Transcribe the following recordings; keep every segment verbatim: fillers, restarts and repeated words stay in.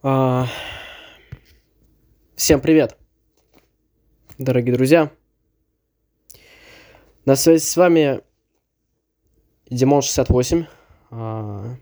А, Всем привет, дорогие друзья. На связи с вами Димон шестьдесят восемь. А,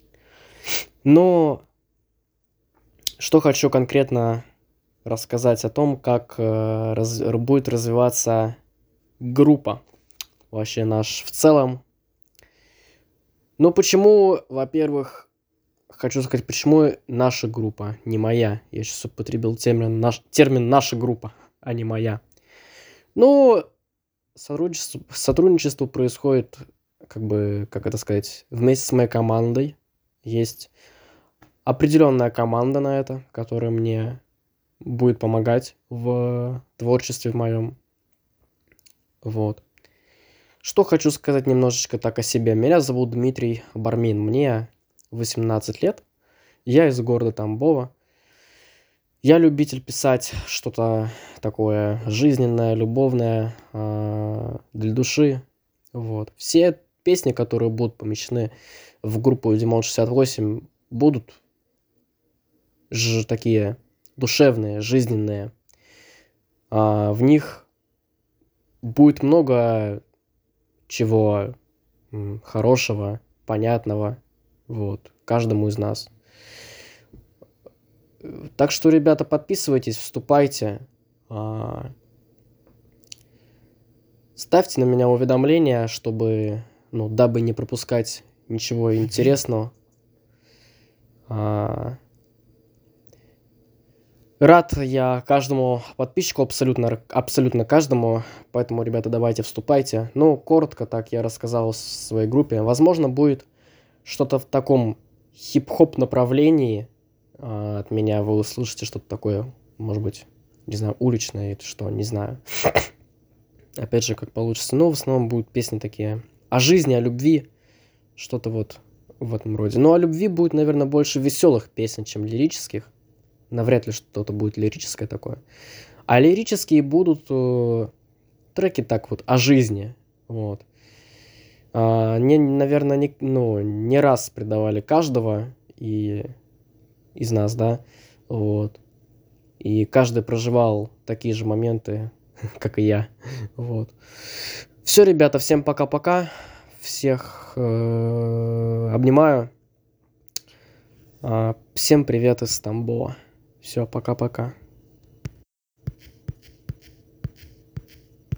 Но что хочу конкретно рассказать о том, как э, раз- будет развиваться группа, вообще наш в целом. Ну, почему, во-первых, хочу сказать, почему наша группа, не моя. Я сейчас употребил термин, наш, термин «наша группа», а не моя. Ну, Сотрудничество, сотрудничество происходит, как бы, как это сказать, вместе с моей командой. Есть определенная команда на это, которая мне будет помогать в творчестве в моем. Вот. Что хочу сказать немножечко так о себе. Меня зовут Дмитрий Бармин. Мне восемнадцать лет. Я из города Тамбова. Я любитель писать что-то такое жизненное, любовное, а, для души. Вот. Все песни, которые будут помещены в группу Димон шестьдесят восемь, будут ж такие душевные, жизненные. А, в них будет много чего м, хорошего, понятного, вот, каждому из нас. Э, Так что, ребята, подписывайтесь, вступайте. а, Ставьте на меня уведомления, чтобы, ну, дабы не пропускать ничего интересного. А, Рад я каждому подписчику, абсолютно, абсолютно каждому. Поэтому, ребята, давайте вступайте. Ну, коротко так я рассказал в своей группе. Возможно, будет что-то в таком хип-хоп направлении. А, От меня вы услышите что-то такое, может быть, не знаю, уличное или что, не знаю. Опять же, как получится. Но в основном будут песни такие о жизни, о любви. Что-то вот в этом роде. Ну, о любви будет, наверное, больше веселых песен, чем лирических. Навряд ли что-то будет лирическое такое. А лирические будут э, треки так вот о жизни. Вот. А, мне, наверное, не, ну, не раз предавали каждого и из нас, да. Вот. И каждый проживал такие же моменты, как и я. Вот. Все, ребята, всем пока-пока. Всех э, обнимаю. А, Всем привет из Тамбова. Все, пока-пока.